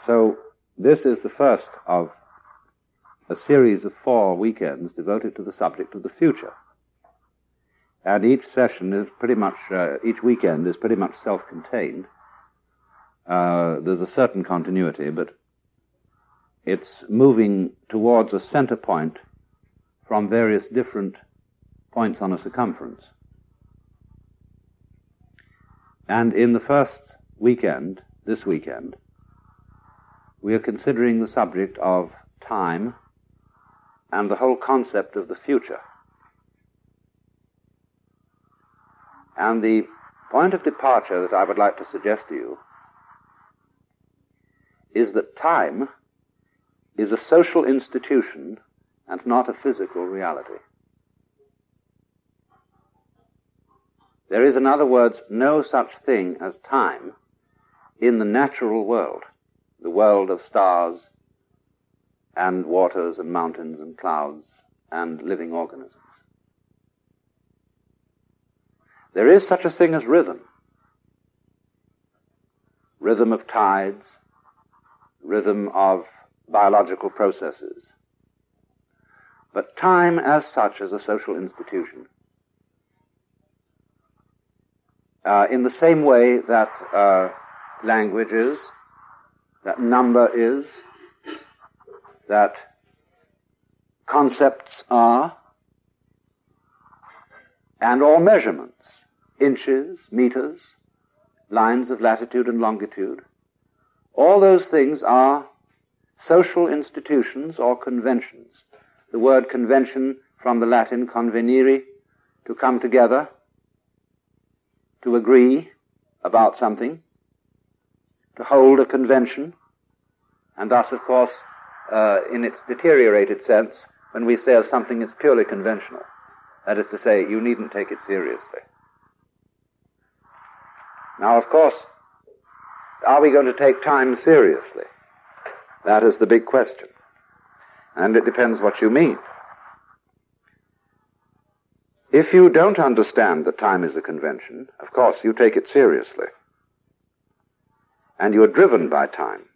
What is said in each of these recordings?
So this is the first of a series of 4 weekends devoted to the subject of the future. And each session is pretty much, each weekend is pretty much self-contained. There's a certain continuity, but it's moving towards a center point from various different points on a circumference. And in the first weekend, this weekend, we are considering the subject of time and the whole concept of the future. And the point of departure that I would like to suggest to you is that time is a social institution and not a physical reality. There is, in other words, no such thing as time in the natural world, the world of stars and waters and mountains and clouds and living organisms. There is such a thing as rhythm. Rhythm of tides, rhythm of biological processes. But time as such is a social institution. In the same way that language is, that number is, that concepts are, and all measurements, inches, meters, lines of latitude and longitude, all those things are social institutions or conventions. The word convention from the Latin convenire, to come together, to agree about something, to hold a convention, and thus, of course, in its deteriorated sense, when we say of something it's purely conventional, that is to say, you needn't take it seriously. Now, of course, are we going to take time seriously? That is the big question. And it depends what you mean. If you don't understand that time is a convention, of course you take it seriously. And you are driven by time.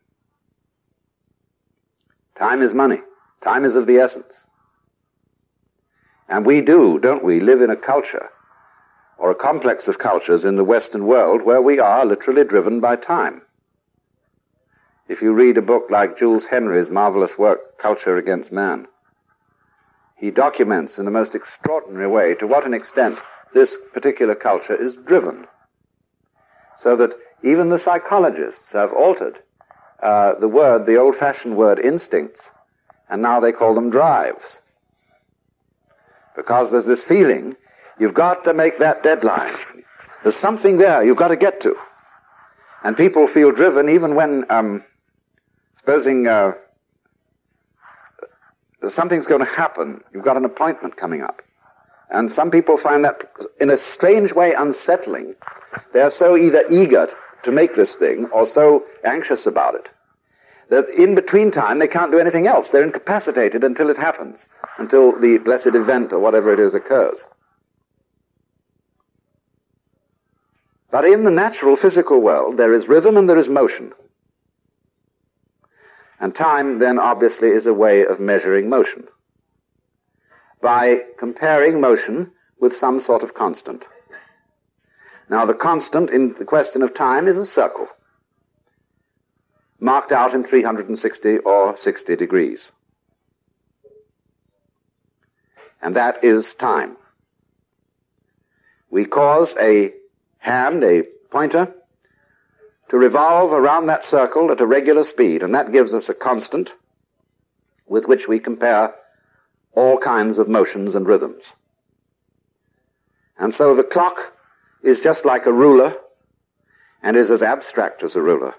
Time is money. Time is of the essence. And we do, don't we, live in a culture, or a complex of cultures in the Western world, where we are literally driven by time. If you read a book like Jules Henry's marvelous work, Culture Against Man, he documents in the most extraordinary way to what an extent this particular culture is driven. So that even the psychologists have altered the old-fashioned word instincts, and now they call them drives. Because there's this feeling, you've got to make that deadline. There's something there you've got to get to. And people feel driven even when, supposing something's going to happen, you've got an appointment coming up. And some people find that in a strange way unsettling. They're so either eager to make this thing or so anxious about it that in between time they can't do anything else. They're incapacitated until it happens, until the blessed event or whatever it is occurs. But in the natural physical world there is rhythm and there is motion. And time then obviously is a way of measuring motion by comparing motion with some sort of constant. Now the constant in the question of time is a circle marked out in 360 or 60 degrees. And that is time. We cause a hand, a pointer, to revolve around that circle at a regular speed, and that gives us a constant with which we compare all kinds of motions and rhythms. And so the clock is just like a ruler and is as abstract as a ruler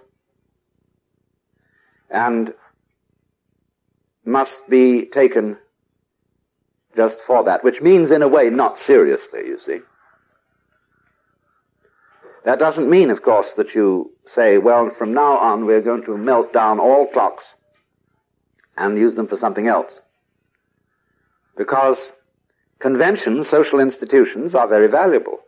and must be taken just for that, which means in a way not seriously, you see. That doesn't mean, of course, that you say, well, from now on we're going to melt down all clocks and use them for something else. Because conventions, social institutions, are very valuable.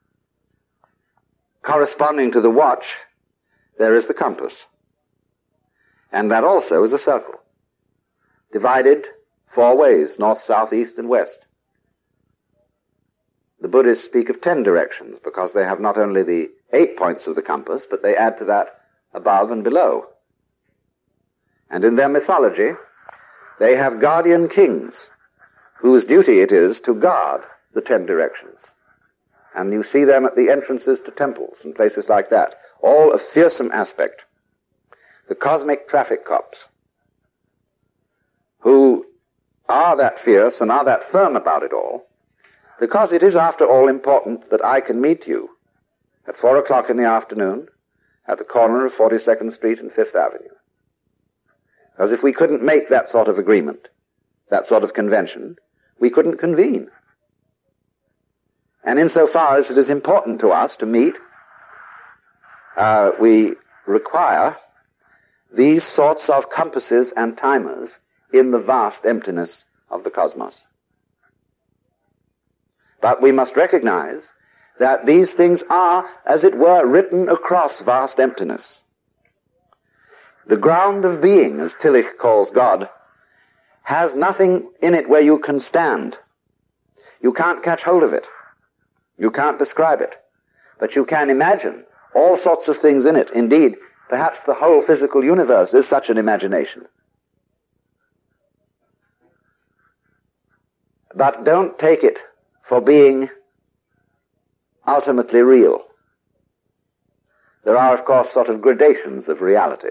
Corresponding to the watch, there is the compass. And that also is a circle, divided 4 ways, north, south, east, and west. The Buddhists speak of 10 directions because they have not only the 8 points of the compass, but they add to that above and below. And in their mythology, they have guardian kings whose duty it is to guard the 10 directions. And you see them at the entrances to temples and places like that, all a fearsome aspect. The cosmic traffic cops, who are that fierce and are that firm about it all, because it is, after all, important that I can meet you at 4 o'clock in the afternoon at the corner of 42nd Street and 5th Avenue. Because if we couldn't make that sort of agreement, that sort of convention, we couldn't convene. And insofar as it is important to us to meet, we require these sorts of compasses and timers in the vast emptiness of the cosmos. But we must recognize that these things are, as it were, written across vast emptiness. The ground of being, as Tillich calls God, has nothing in it where you can stand. You can't catch hold of it. You can't describe it. But you can imagine all sorts of things in it. Indeed, perhaps the whole physical universe is such an imagination. But don't take it for being ultimately real. There are, of course, sort of gradations of reality.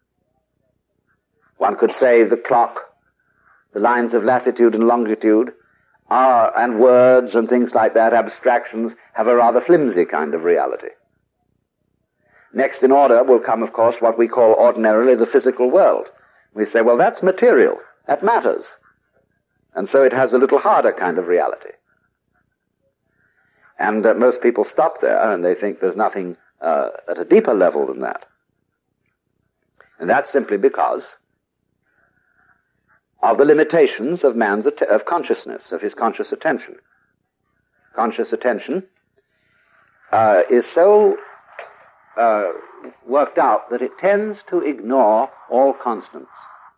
One could say the clock, the lines of latitude and longitude, and words and things like that, abstractions, have a rather flimsy kind of reality. Next in order will come, of course, what we call ordinarily the physical world. We say, well, that's material. That matters. And so it has a little harder kind of reality. And most people stop there, and they think there's nothing at a deeper level than that. And that's simply because of the limitations of man's of consciousness, of his conscious attention. Conscious attention is so worked out that it tends to ignore all constants.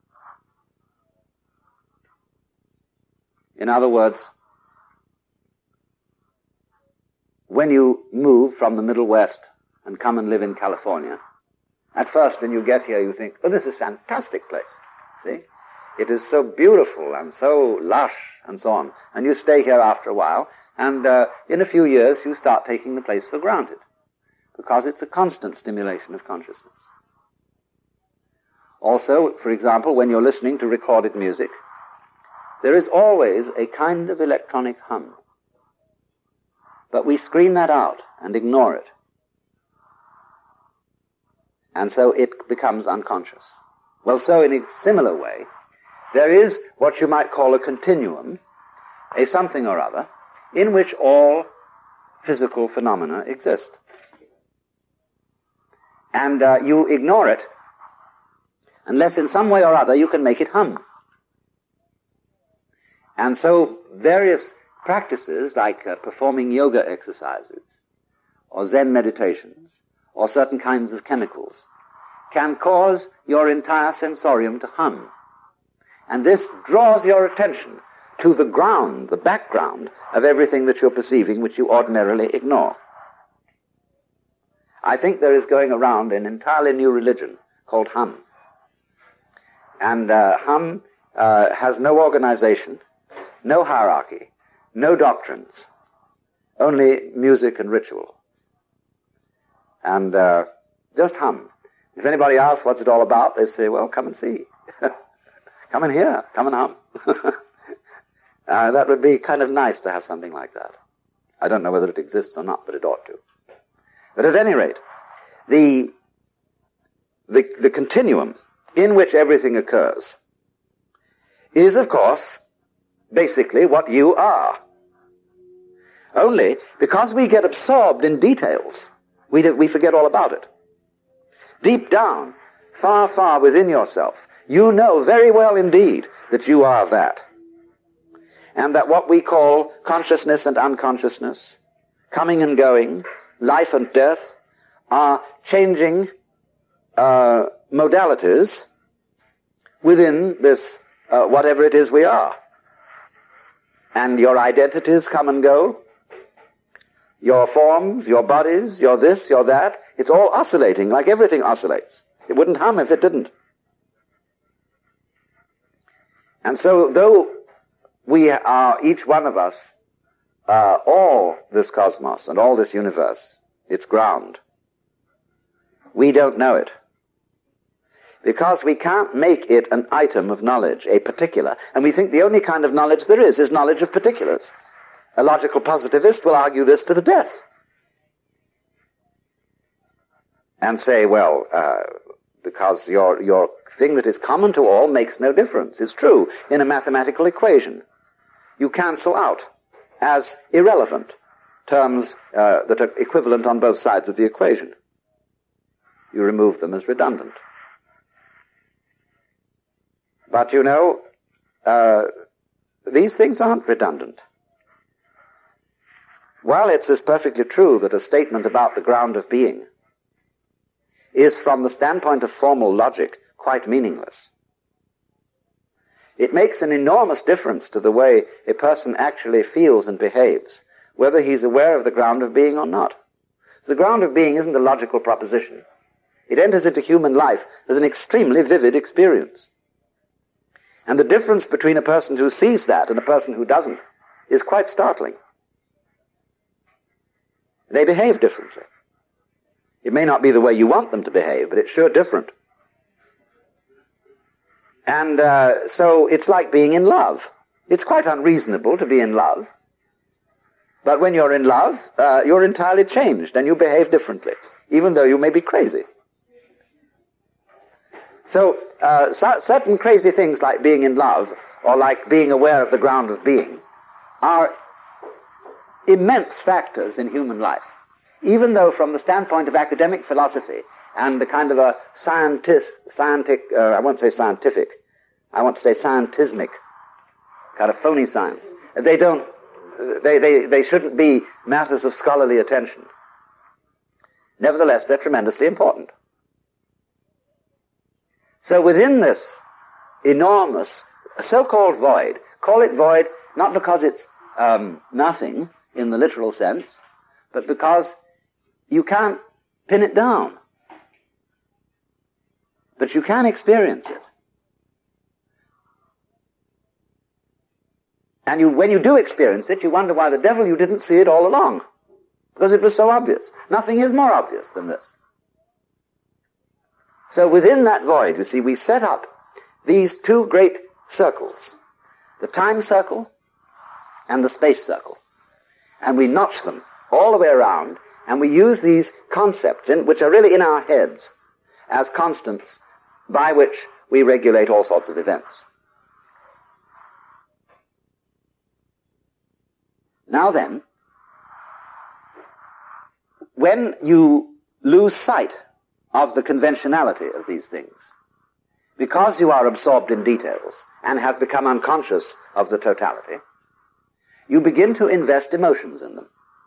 In other words, when you move from the Middle West and come and live in California, at first when you get here you think, oh, this is a fantastic place. See? It is so beautiful and so lush and so on. And you stay here after a while, and in a few years you start taking the place for granted, because it's a constant stimulation of consciousness. Also, for example, when you're listening to recorded music, there is always a kind of electronic hum. But we screen that out and ignore it. And so it becomes unconscious. Well, so in a similar way, there is what you might call a continuum, a something or other, in which all physical phenomena exist. And you ignore it unless in some way or other you can make it hum. And so various practices like performing yoga exercises or Zen meditations or certain kinds of chemicals can cause your entire sensorium to hum. And this draws your attention to the ground, the background of everything that you're perceiving, which you ordinarily ignore. I think there is going around an entirely new religion called Hum. And Hum has no organization, no hierarchy, no doctrines, only music and ritual. And just hum. If anybody asks what's it all about, they say, well, come and see. Come and hear. Come and hum. That would be kind of nice to have something like that. I don't know whether it exists or not, but it ought to. But at any rate, the continuum in which everything occurs is, of course, basically what you are. Only because we get absorbed in details, we forget all about it. Deep down, far, far within yourself, you know very well indeed that you are that. And that what we call consciousness and unconsciousness, coming and going, life and death, are changing modalities within this, whatever it is we are. And your identities come and go. Your forms, your bodies, your this, your that. It's all oscillating like everything oscillates. It wouldn't hum if it didn't. And so though we are, each one of us, all this cosmos and all this universe, its ground, we don't know it. Because we can't make it an item of knowledge, a particular. And we think the only kind of knowledge there is knowledge of particulars. A logical positivist will argue this to the death. And say, well, because your thing that is common to all makes no difference. It's true in a mathematical equation. You cancel out as irrelevant terms that are equivalent on both sides of the equation. You remove them as redundant. But you know, these things aren't redundant. While it's as perfectly true that a statement about the ground of being is, from the standpoint of formal logic, quite meaningless, it makes an enormous difference to the way a person actually feels and behaves, whether he's aware of the ground of being or not. The ground of being isn't a logical proposition. It enters into human life as an extremely vivid experience. And the difference between a person who sees that and a person who doesn't is quite startling. They behave differently. It may not be the way you want them to behave, but it's sure different. And so it's like being in love. It's quite unreasonable to be in love. But when you're in love, you're entirely changed and you behave differently, even though you may be crazy. So certain crazy things like being in love or like being aware of the ground of being are immense factors in human life. Even though from the standpoint of academic philosophy and the kind of a I won't say scientific, I want to say scientismic, kind of phony science, they shouldn't be matters of scholarly attention. Nevertheless, they're tremendously important. So within this enormous so-called void, call it void not because it's nothing in the literal sense, but because you can't pin it down. But you can experience it. And when you do experience it, you wonder why the devil you didn't see it all along. Because it was so obvious. Nothing is more obvious than this. So within that void, you see, we set up these two great circles, the time circle and the space circle. And we notch them all the way around, and we use these concepts, which are really in our heads, as constants by which we regulate all sorts of events. Now then, when you lose sight of the conventionality of these things, because you are absorbed in details and have become unconscious of the totality, you begin to invest emotions in them.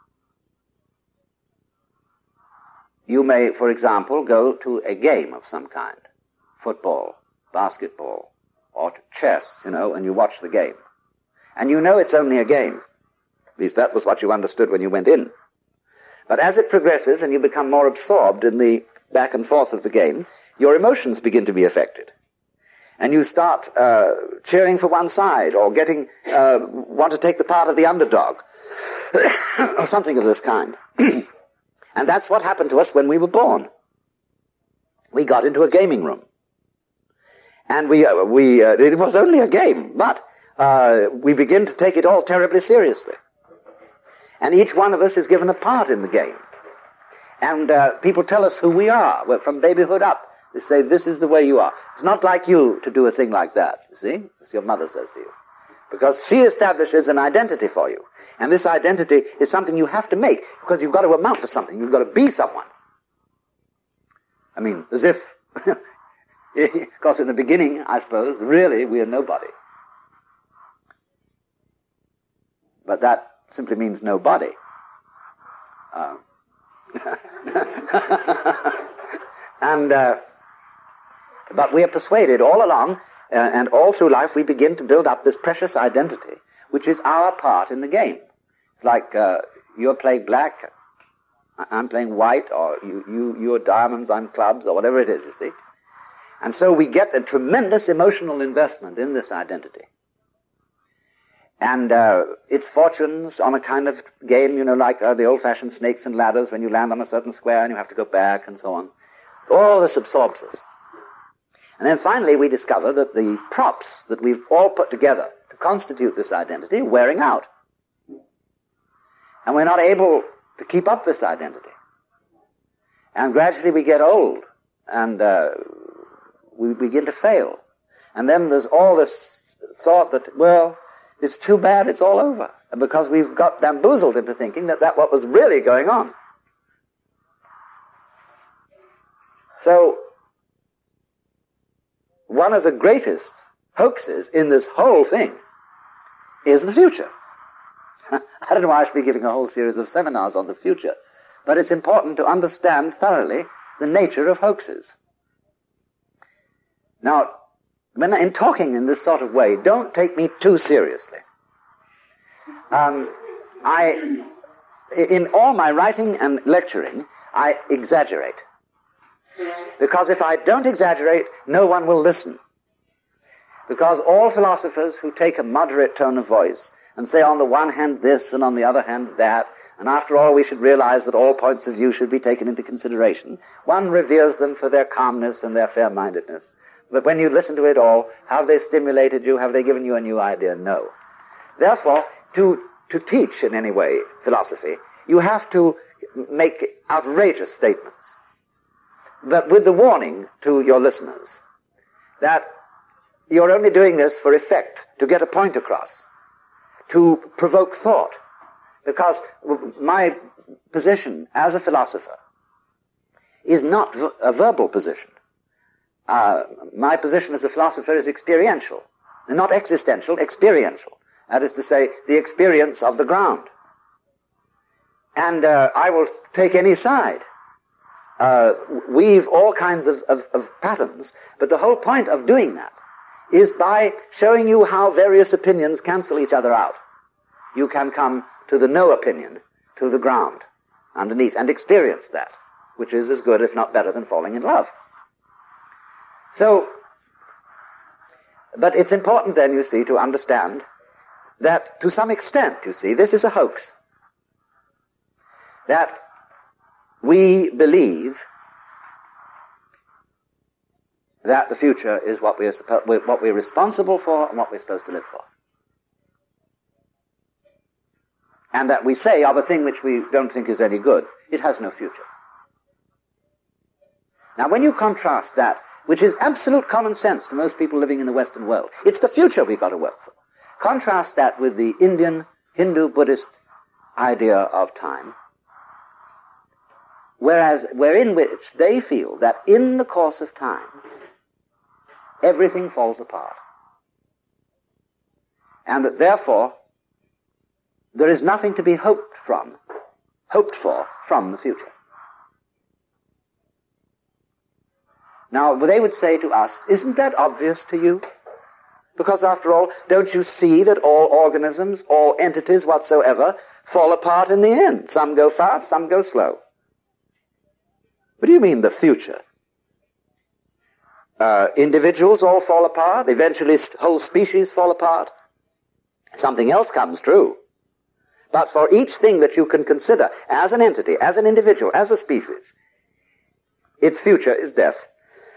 You may, for example, go to a game of some kind, football, basketball, or chess, and you watch the game. And you know it's only a game. At least that was what you understood when you went in. But as it progresses and you become more absorbed in the back and forth of the game, your emotions begin to be affected. And you start cheering for one side or want to take the part of the underdog or something of this kind. And that's what happened to us when we were born. We got into a gaming room. And it was only a game, but we begin to take it all terribly seriously. And each one of us is given a part in the game. And people tell us who we are. Well, from babyhood up, they say, this is the way you are. It's not like you to do a thing like that, you see, as your mother says to you. Because she establishes an identity for you. And this identity is something you have to make, because you've got to amount to something. You've got to be someone. I mean, as if, because in the beginning, I suppose, really, we are nobody. But that simply means nobody. But we are persuaded all along, and all through life, we begin to build up this precious identity, which is our part in the game. It's like you're playing black, I'm playing white, or you're diamonds, I'm clubs, or whatever it is, you see. And so we get a tremendous emotional investment in this identity. And its fortunes on a kind of game, like the old-fashioned snakes and ladders, when you land on a certain square and you have to go back and so on. All this absorbs us. And then finally we discover that the props that we've all put together to constitute this identity are wearing out. And we're not able to keep up this identity. And gradually we get old, and we begin to fail. And then there's all this thought that, well, it's too bad it's all over, because we've got bamboozled into thinking that what was really going on. So, one of the greatest hoaxes in this whole thing is the future. I don't know why I should be giving a whole series of seminars on the future, but it's important to understand thoroughly the nature of hoaxes. Now, in talking in this sort of way, don't take me too seriously. In all my writing and lecturing, I exaggerate. Because if I don't exaggerate, no one will listen. Because all philosophers who take a moderate tone of voice and say on the one hand this and on the other hand that, and after all we should realize that all points of view should be taken into consideration, one reveres them for their calmness and their fair-mindedness. But when you listen to it all, have they stimulated you? Have they given you a new idea? No. Therefore, to teach in any way philosophy, you have to make outrageous statements. But with the warning to your listeners that you're only doing this for effect, to get a point across, to provoke thought. Because my position as a philosopher is not a verbal position. My position as a philosopher is experiential, not existential, experiential. That is to say, the experience of the ground. And I will take any side, weave all kinds of patterns, but the whole point of doing that is by showing you how various opinions cancel each other out. You can come to the no opinion, to the ground, underneath, and experience that, which is as good, if not better, than falling in love. So, but it's important then, you see, to understand that to some extent, you see, this is a hoax. That we believe that the future is what we're responsible for and what we're supposed to live for. And that we say of a thing which we don't think is any good, it has no future. Now when you contrast that, which is absolute common sense to most people living in the Western world, it's the future we've got to work for. Contrast that with the Indian, Hindu, Buddhist idea of time, wherein which they feel that in the course of time, everything falls apart. And that therefore, there is nothing to be hoped for from the future. Now, they would say to us, isn't that obvious to you? Because after all, don't you see that all organisms, all entities whatsoever, fall apart in the end? Some go fast, some go slow. What do you mean, the future? Individuals all fall apart, eventually whole species fall apart. Something else comes true. But for each thing that you can consider as an entity, as an individual, as a species, its future is death.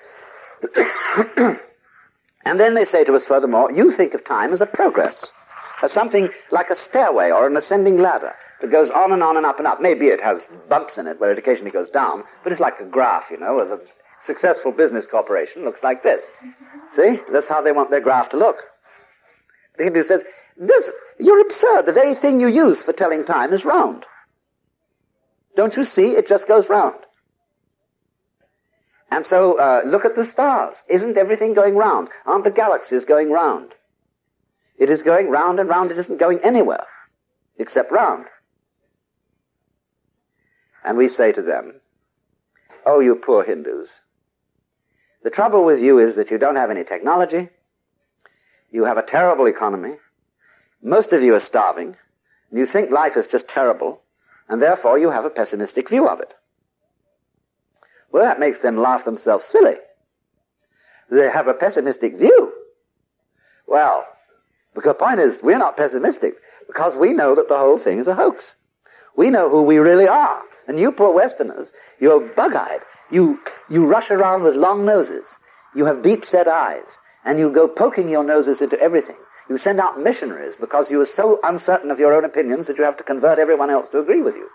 And then they say to us furthermore, you think of time as a progress, as something like a stairway or an ascending ladder that goes on and on and up and up. Maybe it has bumps in it where it occasionally goes down, but it's like a graph, of a successful business corporation looks like this. See? That's how they want their graph to look. The Hindu says, you're absurd. The very thing you use for telling time is round. Don't you see? It just goes round. And so, look at the stars. Isn't everything going round? Aren't the galaxies going round? It is going round and round. It isn't going anywhere except round. And we say to them, oh, you poor Hindus, The trouble with you is that you don't have any technology. You have a terrible economy. Most of you are starving. And you think life is just terrible. And therefore you have a pessimistic view of it. Well, that makes them laugh themselves silly. They have a pessimistic view. Well, the point is, we're not pessimistic because we know that the whole thing is a hoax. We know who we really are. And you poor Westerners, you're bug-eyed. You rush around with long noses. You have deep-set eyes. And you go poking your noses into everything. You send out missionaries because you are so uncertain of your own opinions that you have to convert everyone else to agree with you.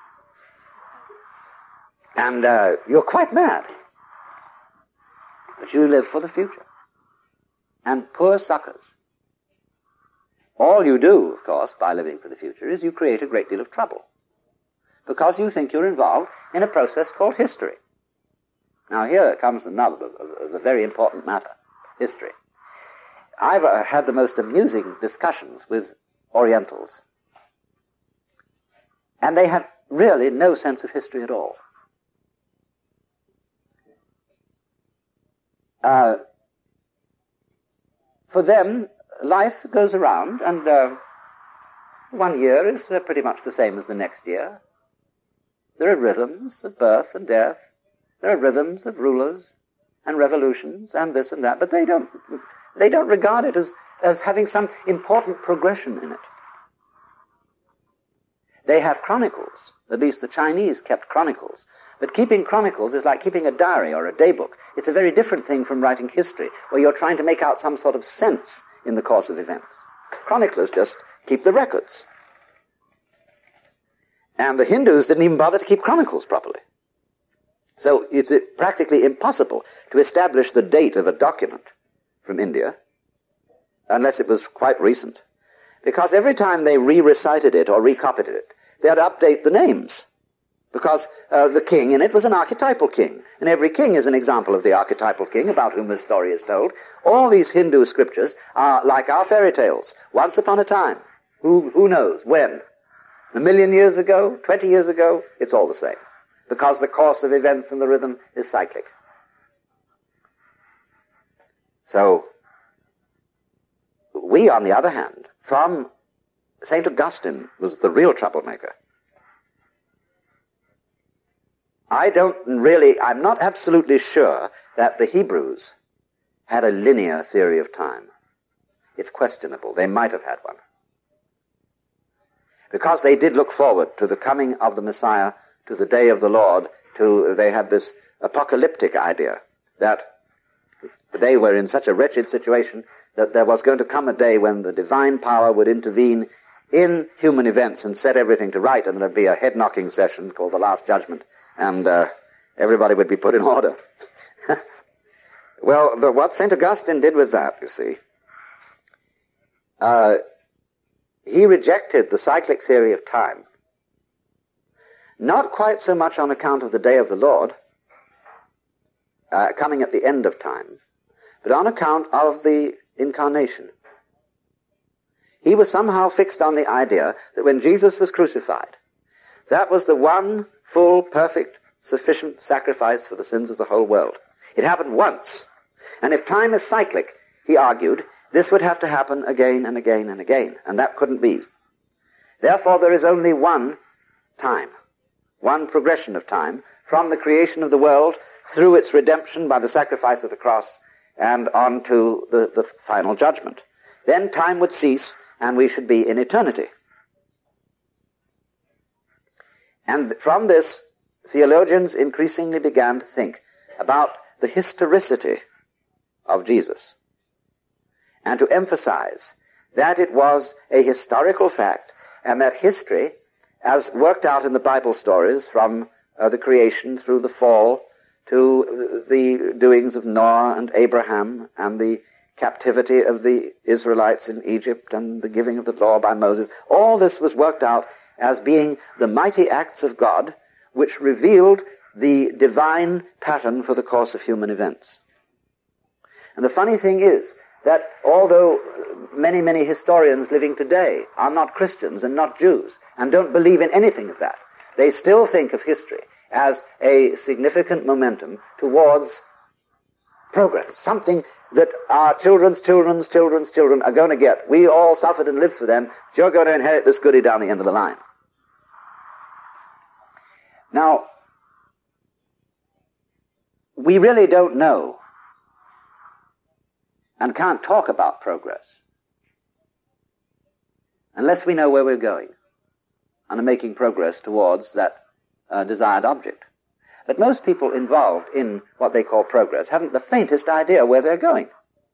And you're quite mad. But you live for the future. And poor suckers. All you do, of course, by living for the future is you create a great deal of trouble. Because you think you're involved in a process called history. Now here comes the nub of the very important matter, history. I've had the most amusing discussions with Orientals. And they have really no sense of history at all. For them, life goes around, and 1 year is pretty much the same as the next year. There are rhythms of birth and death. There are rhythms of rulers and revolutions and this and that, but they don't regard it as having some important progression in it. They have chronicles. At least the Chinese kept chronicles. But keeping chronicles is like keeping a diary or a daybook. It's a very different thing from writing history, where you're trying to make out some sort of sense in the course of events. Chroniclers just keep the records. And the Hindus didn't even bother to keep chronicles properly. So it's practically impossible to establish the date of a document from India, unless it was quite recent. Because every time they re-recited it or recopied it, they had to update the names. Because the king in it was an archetypal king. And every king is an example of the archetypal king about whom the story is told. All these Hindu scriptures are like our fairy tales. Once upon a time. Who knows? When? 1 million years ago? 20 years ago? It's all the same. Because the course of events and the rhythm is cyclic. So, we, on the other hand, from St. Augustine was the real troublemaker. I'm not absolutely sure that the Hebrews had a linear theory of time. It's questionable. They might have had one. Because they did look forward to the coming of the Messiah, to the day of the Lord, they had this apocalyptic idea that they were in such a wretched situation that there was going to come a day when the divine power would intervene in human events and set everything to right, and there'd be a head-knocking session called the Last Judgment, and everybody would be put in order. Well, what St. Augustine did with that, you see, he rejected the cyclic theory of time, not quite so much on account of the day of the Lord, coming at the end of time, but on account of the incarnation. He was somehow fixed on the idea that when Jesus was crucified, that was the one full, perfect, sufficient sacrifice for the sins of the whole world. It happened once. And if time is cyclic, he argued, this would have to happen again and again and again, and that couldn't be. Therefore, there is only one time, one progression of time, from the creation of the world through its redemption by the sacrifice of the cross and on to the final judgment. Then time would cease, and we should be in eternity. And from this, theologians increasingly began to think about the historicity of Jesus, and to emphasize that it was a historical fact, and that history, as worked out in the Bible stories from the creation through the fall to the doings of Noah and Abraham and the captivity of the Israelites in Egypt and the giving of the law by Moses, all this was worked out as being the mighty acts of God which revealed the divine pattern for the course of human events. And the funny thing is that although many, many historians living today are not Christians and not Jews and don't believe in anything of that, they still think of history as a significant momentum towards progress, something that our children's children's children's children are going to get. We all suffered and lived for them, but you're going to inherit this goodie down the end of the line. Now, we really don't know and can't talk about progress unless we know where we're going and are making progress towards that desired object. But most people involved in what they call progress haven't the faintest idea where they're going.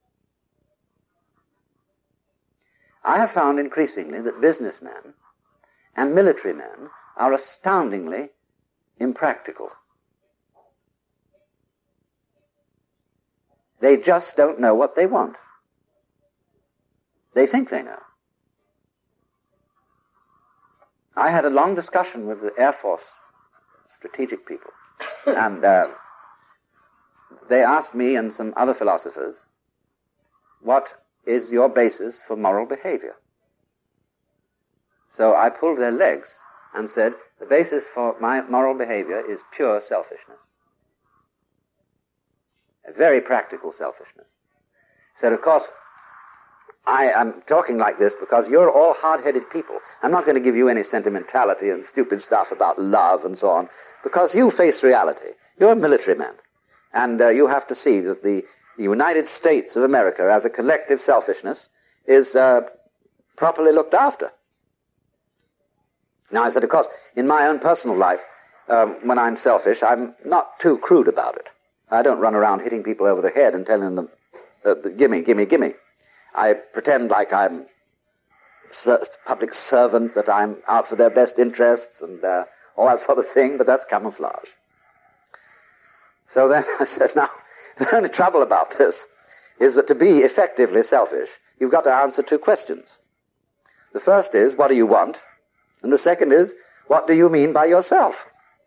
I have found increasingly that businessmen and military men are astoundingly impractical. They just don't know what they want. They think they know. I had a long discussion with the Air Force strategic people, and they asked me and some other philosophers, what is your basis for moral behavior? So I pulled their legs and said, the basis for my moral behavior is pure selfishness. A very practical selfishness. Said, of course, I am talking like this because you're all hard-headed people. I'm not going to give you any sentimentality and stupid stuff about love and so on, because you face reality. You're a military man. And you have to see that the United States of America as a collective selfishness is properly looked after. Now, I said, of course, in my own personal life, when I'm selfish, I'm not too crude about it. I don't run around hitting people over the head and telling them, gimme, gimme, gimme. I pretend like I'm a public servant, that I'm out for their best interests and all that sort of thing, but that's camouflage. So then I said, now, the only trouble about this is that to be effectively selfish, you've got to answer two questions. The first is, what do you want? And the second is, what do you mean by yourself?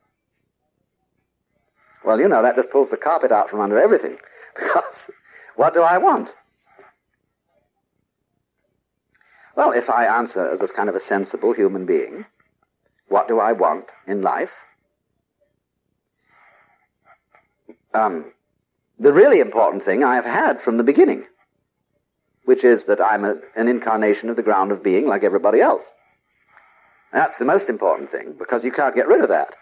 Well, you know, that just pulls the carpet out from under everything, because what do I want? Well, if I answer as a kind of a sensible human being, what do I want in life? The really important thing I have had from the beginning, which is that I'm an incarnation of the ground of being like everybody else. That's the most important thing, because you can't get rid of that.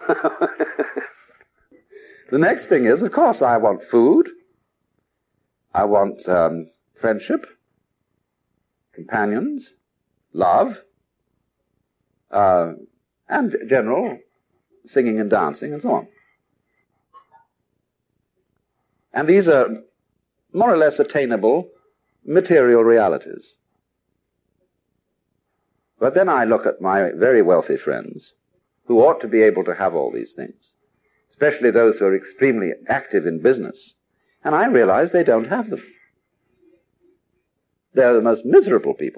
The next thing is, of course, I want food. I want friendship, companions, love, and general singing and dancing and so on. And these are more or less attainable material realities. But then I look at my very wealthy friends who ought to be able to have all these things, especially those who are extremely active in business, and I realize they don't have them. They're the most miserable people.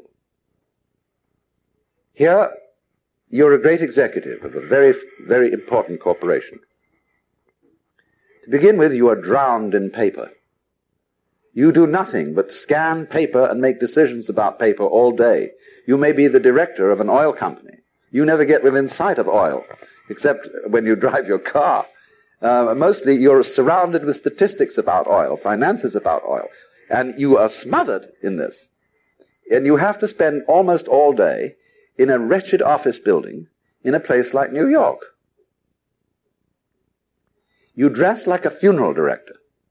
Here, you're a great executive of a very, very important corporation. To begin with, you are drowned in paper. You do nothing but scan paper and make decisions about paper all day. You may be the director of an oil company. You never get within sight of oil, except when you drive your car. Mostly you're surrounded with statistics about oil, finances about oil, and you are smothered in this. And you have to spend almost all day in a wretched office building in a place like New York. You dress like a funeral director.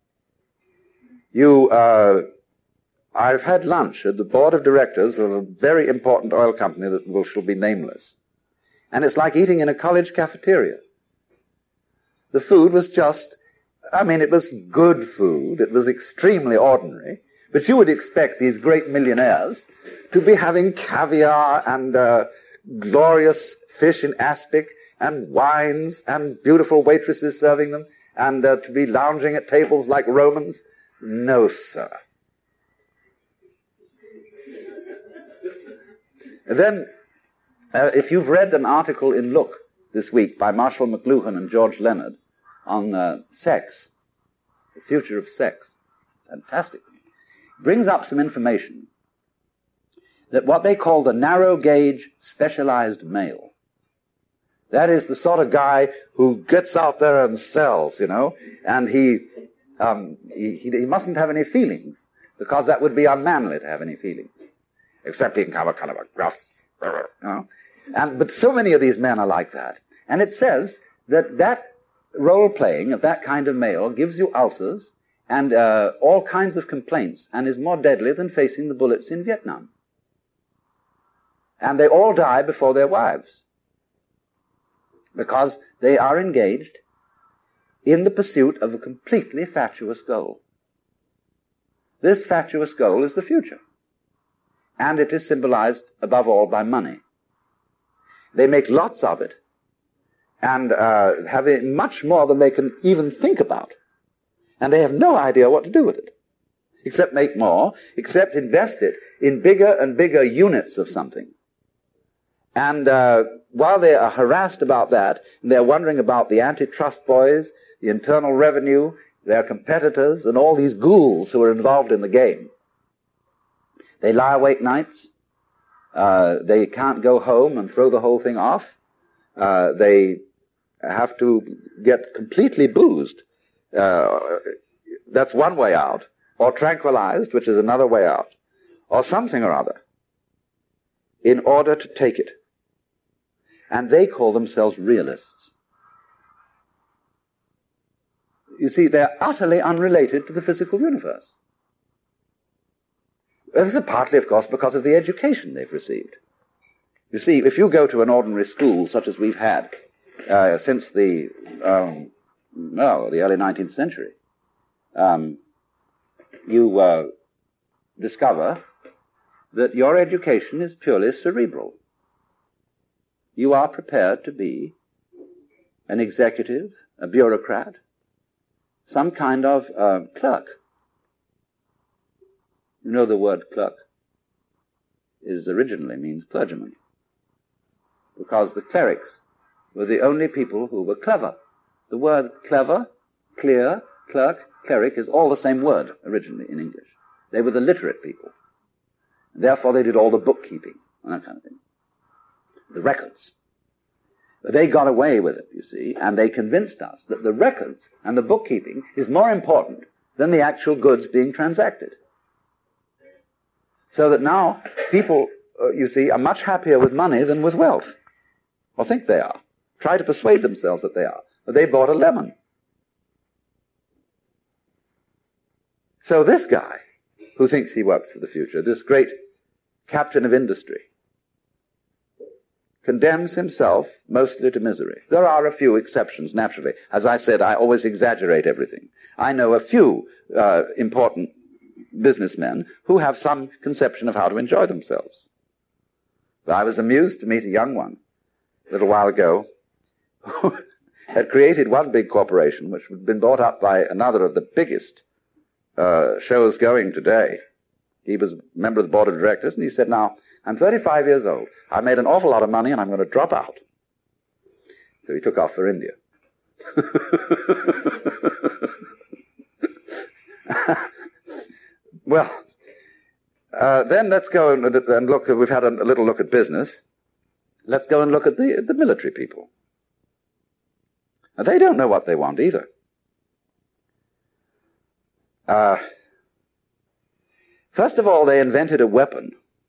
I've had lunch at the board of directors of a very important oil company that shall be nameless. And it's like eating in a college cafeteria. The food was just, it was good food. It was extremely ordinary. But you would expect these great millionaires to be having caviar and glorious fish in aspic and wines and beautiful waitresses serving them and to be lounging at tables like Romans. No, sir. And then, if you've read an article in Look this week by Marshall McLuhan and George Leonard on sex, the future of sex, fantastic, brings up some information that what they call the narrow gauge specialized male, that is the sort of guy who gets out there and sells, and he He mustn't have any feelings, because that would be unmanly to have any feelings. Except he can have a kind of a gruff, you know. But so many of these men are like that. And it says that role-playing of that kind of male gives you ulcers and all kinds of complaints, and is more deadly than facing the bullets in Vietnam. And they all die before their wives, because they are engaged in the pursuit of a completely fatuous goal. This fatuous goal is the future, and it is symbolized above all by money. They make lots of it, and have it much more than they can even think about, and they have no idea what to do with it, except make more, except invest it in bigger and bigger units of something. And while they are harassed about that, and they're wondering about the antitrust boys, the Internal Revenue, their competitors, and all these ghouls who are involved in the game, they lie awake nights. They can't go home and throw the whole thing off. They have to get completely boozed. That's one way out. Or tranquilized, which is another way out. Or something or other, in order to take it. And they call themselves realists. You see, they're utterly unrelated to the physical universe. This is partly, of course, because of the education they've received. You see, if you go to an ordinary school, such as we've had since the early 19th century, you discover that your education is purely cerebral. You are prepared to be an executive, a bureaucrat, some kind of clerk. You know the word clerk originally means clergyman, because the clerics were the only people who were clever. The word clever, clear, clerk, cleric is all the same word originally in English. They were the literate people. Therefore they did all the bookkeeping and that kind of thing. The records. But they got away with it, you see, and they convinced us that the records and the bookkeeping is more important than the actual goods being transacted. So that now people, you see, are much happier with money than with wealth. Or think they are. Try to persuade themselves that they are. But they bought a lemon. So this guy, who thinks he works for the future, this great captain of industry, condemns himself mostly to misery. There are a few exceptions, naturally. As I said, I always exaggerate everything. I know a few important businessmen who have some conception of how to enjoy themselves. But I was amused to meet a young one a little while ago who had created one big corporation which had been bought up by another of the biggest shows going today. He was a member of the board of directors, and he said, now, I'm 35 years old. I made an awful lot of money, and I'm going to drop out. So he took off for India. Well, then let's go and look. We've had a little look at business. Let's go and look at the military people. Now, they don't know what they want either. First of all, they invented a weapon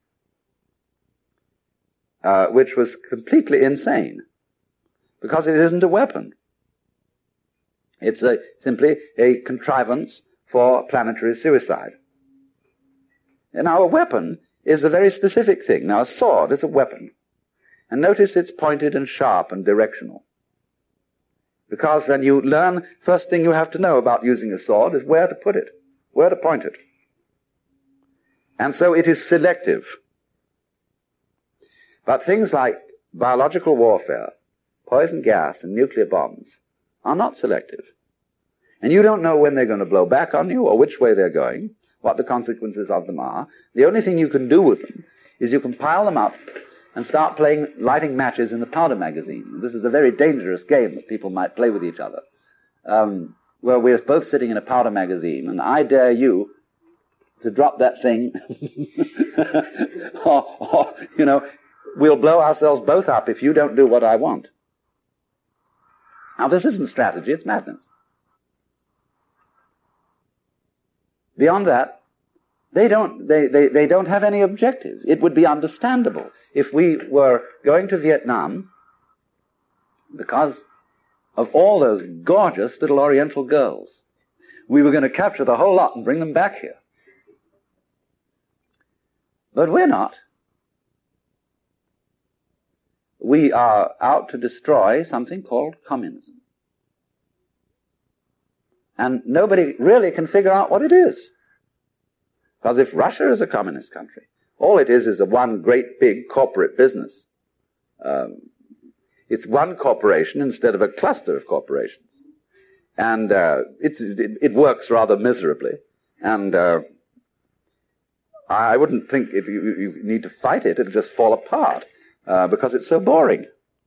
which was completely insane, because it isn't a weapon. It's simply a contrivance for planetary suicide. And now a weapon is a very specific thing. Now a sword is a weapon. And notice it's pointed and sharp and directional. Because when you learn, first thing you have to know about using a sword is where to put it, where to point it. And so it is selective. But things like biological warfare, poison gas, and nuclear bombs are not selective. And you don't know when they're going to blow back on you or which way they're going, what the consequences of them are. The only thing you can do with them is you can pile them up and start lighting matches in the powder magazine. This is a very dangerous game that people might play with each other, where we're both sitting in a powder magazine, and I dare you to drop that thing, or, we'll blow ourselves both up if you don't do what I want. Now, this isn't strategy, it's madness. Beyond that, they don't have any objective. It would be understandable if we were going to Vietnam because of all those gorgeous little Oriental girls. We were going to capture the whole lot and bring them back here. But we're not. We are out to destroy something called communism. And nobody really can figure out what it is. Because if Russia is a communist country, all it is a one great big corporate business. It's one corporation instead of a cluster of corporations. And it works rather miserably. And I wouldn't think you need to fight it. It'll just fall apart because it's so boring.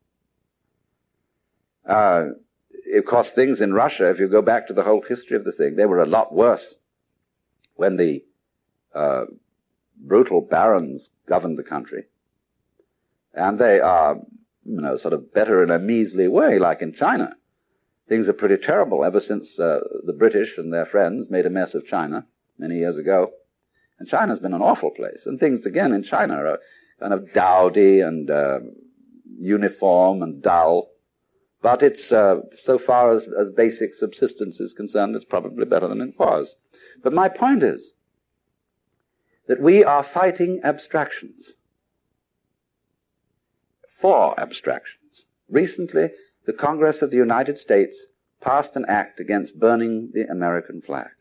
Of course, things in Russia, if you go back to the whole history of the thing, they were a lot worse when the brutal barons governed the country. And they are, sort of better in a measly way, like in China. Things are pretty terrible ever since the British and their friends made a mess of China many years ago. And China's been an awful place. And things, again, in China are kind of dowdy and uniform and dull. But it's, so far as basic subsistence is concerned, it's probably better than it was. But my point is that we are fighting abstractions. For abstractions. Recently, the Congress of the United States passed an act against burning the American flag.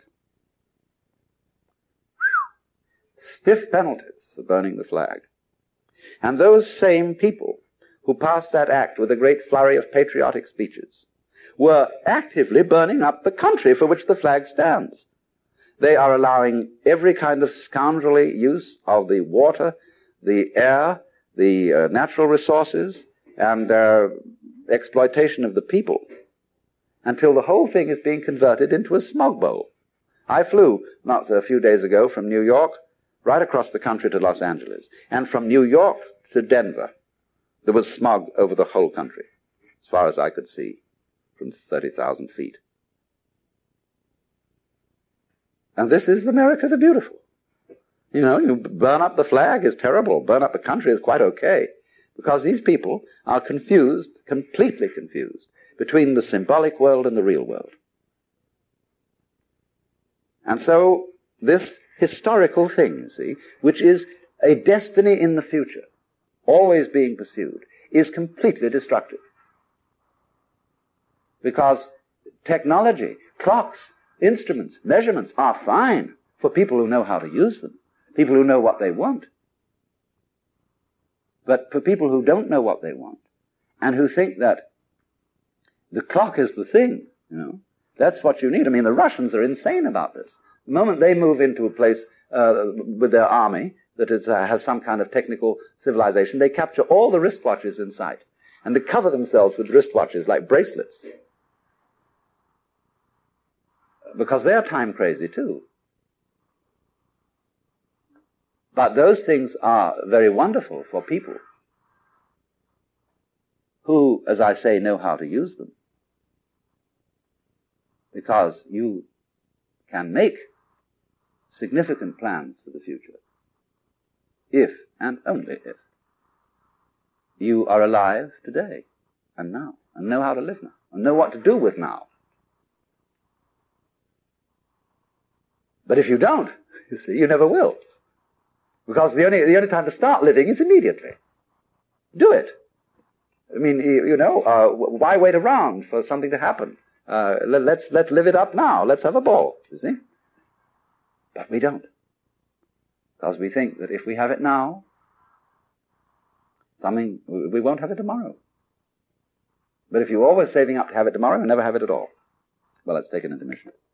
Stiff penalties for burning the flag. And those same people who passed that act with a great flurry of patriotic speeches were actively burning up the country for which the flag stands. They are allowing every kind of scoundrelly use of the water, the air, the natural resources, and exploitation of the people until the whole thing is being converted into a smog bowl. I flew not a few days ago from New York right across the country to Los Angeles, and from New York to Denver there was smog over the whole country, as far as I could see, from 30,000 feet. And this is America the Beautiful. You burn up the flag is terrible. Burn up the country is quite okay. Because these people are confused, completely confused, between the symbolic world and the real world. And so, this historical thing, you see, which is a destiny in the future, always being pursued, is completely destructive. Because technology, clocks, instruments, measurements are fine for people who know how to use them, people who know what they want. But for people who don't know what they want, and who think that the clock is the thing, that's what you need. I mean, the Russians are insane about this. The moment they move into a place with their army that has some kind of technical civilization, they capture all the wristwatches in sight, and they cover themselves with wristwatches like bracelets. Because they're time crazy too. But those things are very wonderful for people who, as I say, know how to use them. Because you can make significant plans for the future if, and only if, you are alive today and now, and know how to live now, and know what to do with now. But if you don't, you see, you never will. Because the only time to start living is immediately. Do it. I mean, why wait around for something to happen? Let's live it up now. Let's have a ball, you see? But we don't. Because we think that if we have it now, we won't have it tomorrow. But if you're always saving up to have it tomorrow, you never have it at all. Well, let's take an intermission.